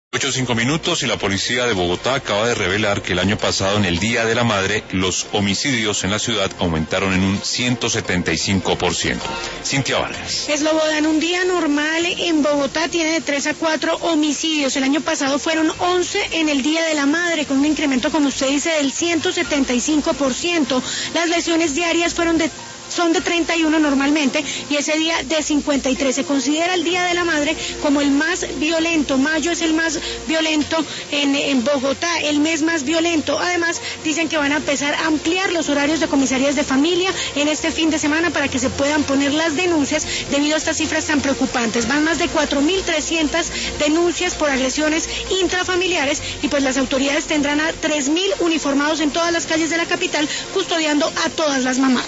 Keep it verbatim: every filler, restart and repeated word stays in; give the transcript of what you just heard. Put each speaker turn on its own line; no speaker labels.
ocho cinco minutos y la policía de Bogotá acaba de revelar que el año pasado, en el Día de la Madre, los homicidios en la ciudad aumentaron en un ciento setenta y cinco por ciento. Cintia Vargas.
Eslobodan, un día normal en Bogotá tiene de tres a cuatro homicidios. El año pasado fueron once en el Día de la Madre, con un incremento, como usted dice, del ciento setenta y cinco por ciento. Las lesiones diarias fueron de son de treinta y uno normalmente, y ese día de cincuenta y tres. Se considera el Día de la Madre como el más violento. Mayo es el más violento en, en Bogotá, el mes más violento. Además, dicen que van a empezar a ampliar los horarios de comisarías de familia en este fin de semana para que se puedan poner las denuncias debido a estas cifras tan preocupantes. Van más de cuatro mil trescientas denuncias por agresiones intrafamiliares, y pues las autoridades tendrán a tres mil uniformados en todas las calles de la capital custodiando a todas las mamás.